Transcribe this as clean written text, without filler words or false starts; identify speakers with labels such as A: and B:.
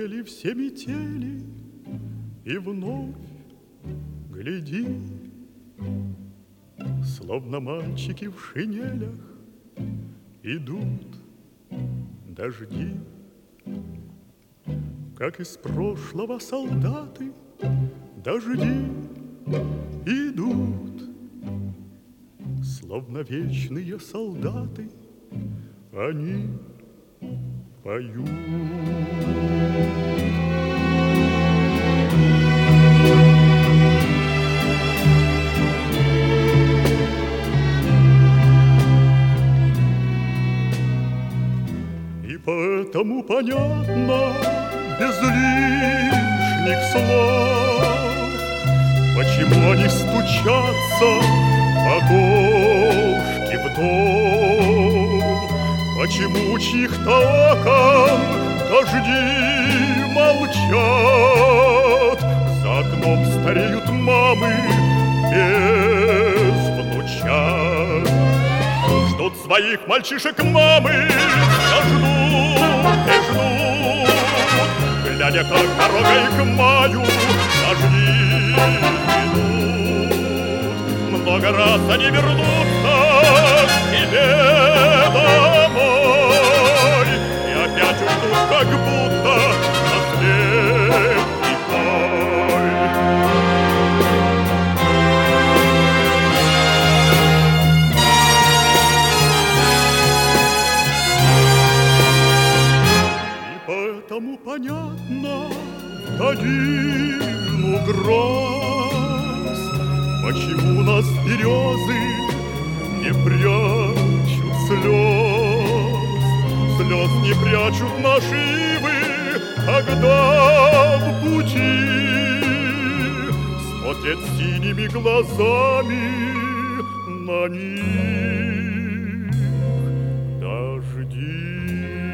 A: Улетели все метели, и вновь гляди, словно мальчики в шинелях идут дожди. Как из прошлого солдаты дожди идут, словно вечные солдаты они поют. И поэтому понятно без лишних слов, почему они стучатся окошки в дом, почему чьих-то окон дожди молчат, за окном стареют мамы без внучат. Ждут своих мальчишек мамы, ждут и ждут, глядя, как дорогой к маю дожди идут. Много раз они вернутся к тебе домой и опять уйдут, как будто последний бой. И поэтому понятно долину гроз, почему нас березы не прячут слез, слез не прячут наши ивы, когда в пути смотрят синими глазами на них дожди.